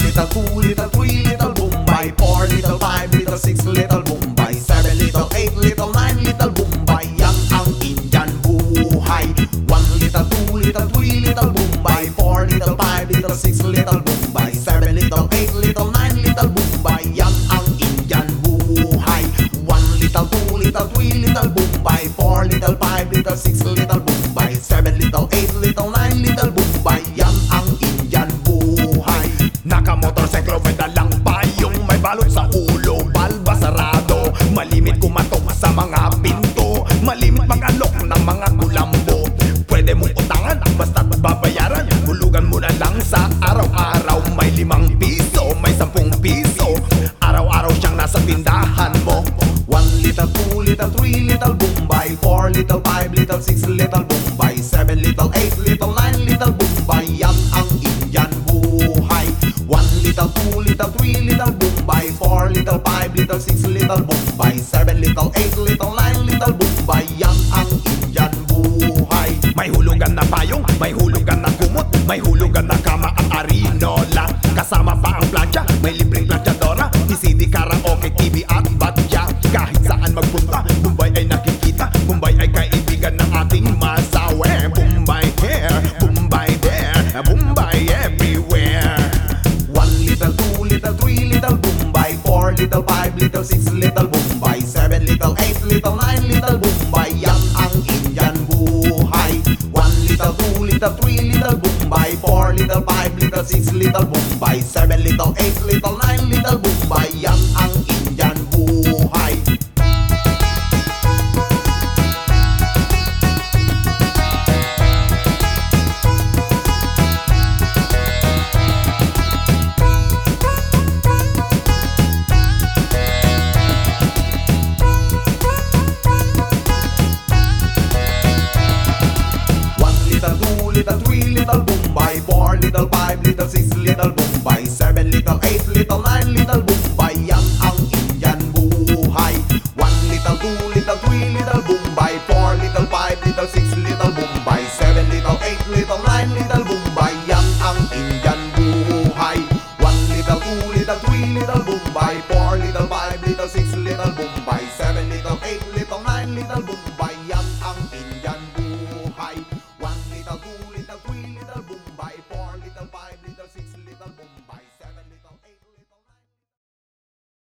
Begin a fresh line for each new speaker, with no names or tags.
little, 2 little, 3 little Bombay, 4 little, 5 little, 6 little Bombay, 7 little, 8 little, 9 little Bombay. Yan ang Indian buhay. 1 little, 2 little, 3 little Bombay, 4 little, 5 little, 6 little Bombay, 7 little, 8 little, 9 little Bombay. Yan ang Indian buhay. 1 little, 2 little, 3 little Bombay, 4 little, 5 little, 6 little Bombay, 7 little, 8 little, 9 little Bombay. Yan ang Indian buhay.
Naka-motorsiklo may dalang payong, may balot sa ulo, balba sarado. Malimit kumatok sa mga pinto, malimit mag-alok ng mga kulambo. Pwede mong utangan, basta't babayaran. Hulugan mo na lang sa araw-araw. May 5 piso, may 10 piso, araw-araw siyang nasa tindahan mo.
1 little, 2 little, 3 little Bombay, 4 little, 5 little, 6 little Bombay, 7 little, 8 little, 9 little Bombay. Yan ang Indian buhay. 1 little, 2 little, 3 little Bombay, 4 little, 5 little, 6 little Bombay, 7 little, 8 little, 9 little Bombay. Yan ang Indian buhay.
May hulugan na payong, may hulugan na kumot, may hulugan na kama at arinola. Kasama pa ang plancha, may libreng planchadora, PCD, karaoke, TV at batya. Kahit saan magpunta, Bombay ay nakikita, Bombay ay kaibigan ng ating masawe. Bombay here, Bombay there, Bombay everywhere.
1 little, 2 little, 3 little Bombay, 4 little, 5 little, 6 little Bombay, 7 little, 8 little, 9 little Bombay. Yan ang Indian buhay. 1 little, 2 little, 3 little Bombay, 4 little, 5 little, 6 little Bombay, 7 little, 8 little, 9 little Bombay.